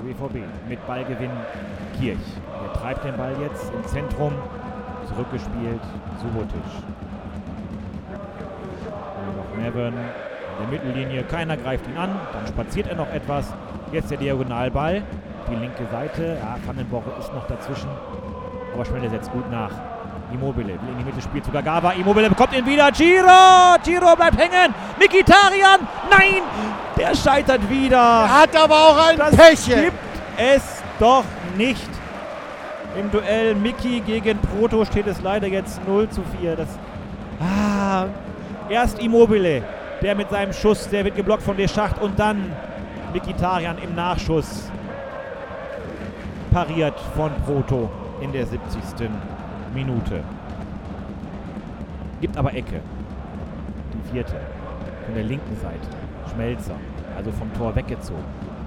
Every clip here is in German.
BVB mit Ballgewinn Kirch. Er treibt den Ball jetzt im Zentrum. Zurückgespielt Subotic. Noch Nevin in der Mittellinie. Keiner greift ihn an. Dann spaziert er noch etwas. Jetzt der Diagonalball. Die linke Seite. Ja, Vandenborre ist noch dazwischen. Aber Schmelle setzt gut nach. Immobile will in die Mitte, spielt sogar Gava. Immobile bekommt ihn wieder. Ciro bleibt hängen. Mkhitaryan. Nein, der scheitert wieder. Er hat aber auch ein Das Pech. gibt es doch nicht. Im Duell Miki gegen Proto steht es leider jetzt 0:4. Erst Immobile, der mit seinem Schuss, der wird geblockt von Deschamps und dann Mkhitaryan im Nachschuss pariert von Proto in der 70. Minute. Gibt aber Ecke. Die 4. von der linken Seite. Schmelzer, also vom Tor weggezogen.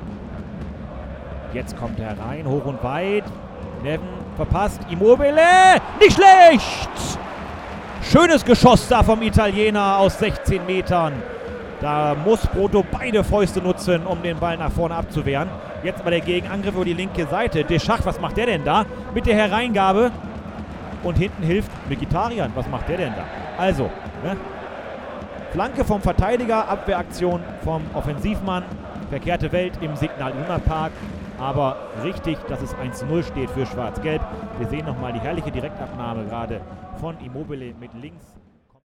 Jetzt kommt er rein, hoch und weit. Nevin verpasst. Immobile, nicht schlecht! Schönes Geschoss da vom Italiener aus 16 Metern. Da muss Proto beide Fäuste nutzen, um den Ball nach vorne abzuwehren. Jetzt aber der Gegenangriff über die linke Seite. Deschamps, was macht der denn da? Mit der Hereingabe. Und hinten hilft Mkhitaryan. Was macht der denn da? Also, ne? Flanke vom Verteidiger, Abwehraktion vom Offensivmann. Verkehrte Welt im Signal Iduna Park. Aber richtig, dass es 1:0 steht für Schwarz-Gelb. Wir sehen nochmal die herrliche Direktabnahme gerade von Immobile mit links.